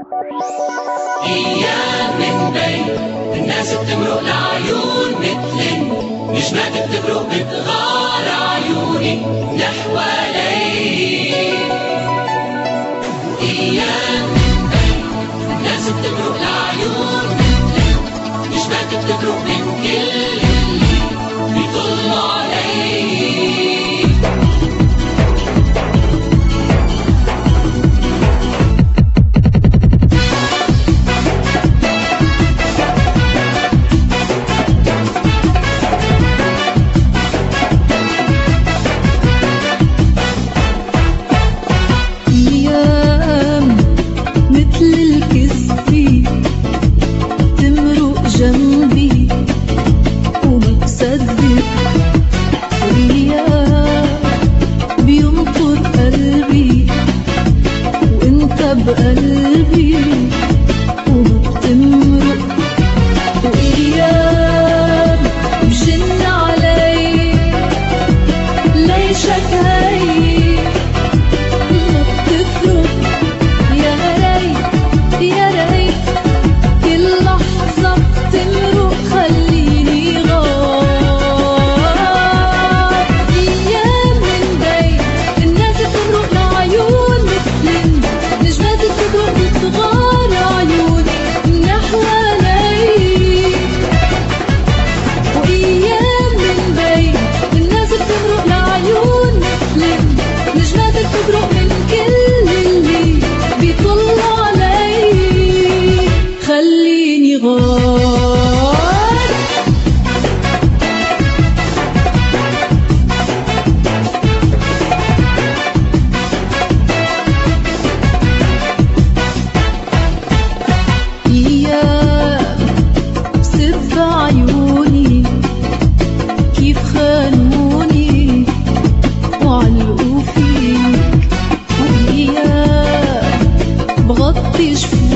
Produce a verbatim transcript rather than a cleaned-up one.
أيام من بين الناس بتمرق لعيون مثلن، نجمات بتبرق بتغار عيوني نحو ليل. أيام من بين الناس بتمرق لعيون مثلن، نجمات بتبرق من كل اللي بيطل علي. جنبي وما بصدق، وياك بينطر قلبي وانت بقلبي وما بتمرق، وإياك بجن علي ليشك هي ما بتفرق. يا ريت يا ريت كل لحظة تمرق خليني غار. أيام من بين الناس بتمرق لعيون مثلن، نجمات بتبرق بتغار عيوني نحو ليل. وأيام من بين الناس بتمرق لعيون مثلن، نجمات بتبرق من كل اللي بيطل علي خليني غار. اياك بسب عيوني كيف خانوني وعلقوا فيك، واياك بغطي جفوني